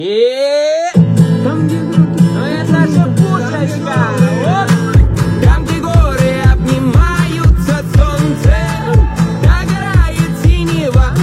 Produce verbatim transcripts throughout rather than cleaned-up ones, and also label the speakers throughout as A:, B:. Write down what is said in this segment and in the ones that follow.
A: И там, где руки, но это же пушечка. Там, где горы обнимаются солнцем, догорает синева.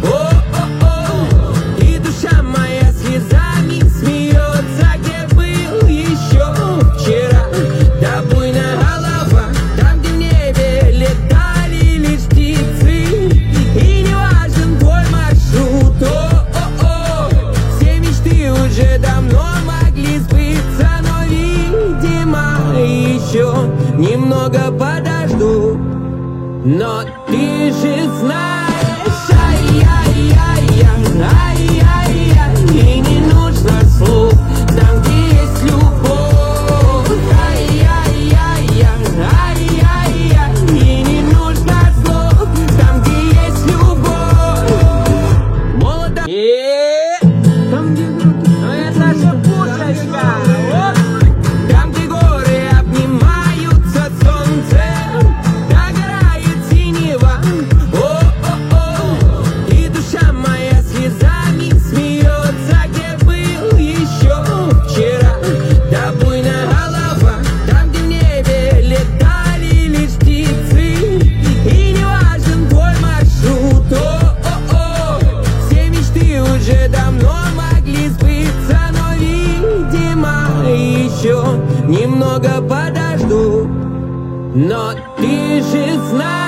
A: О-о-о, и душа моя слезами смеется, где был еще вчера. Да буйная голова, там, где в небе летали лишь птицы, и не важен твой маршрут. О-о-о, все мечты уже давно могли сбыться, но, видимо, еще немного подожду. Но ты же знаешь, ай-яй-яй-яй, ай-яй-яй, и не нужно слов там, где есть любовь. Ай-яй-яй-яй, ай-яй-яй, и не нужно слов там, где есть любовь. Молодо и там, где руки, но это же пушечка. Там, где горы обнимаются солнцем, догорает синева. О-о-о, и душа моя слезами смеется, где был еще вчера. Да буйная голова, там, где в небе летали лишь птицы, и не важен твой маршрут. О-о-о, все мечты уже давно могли сбыться, но, видимо, еще немного подожду. Но ты же знаешь.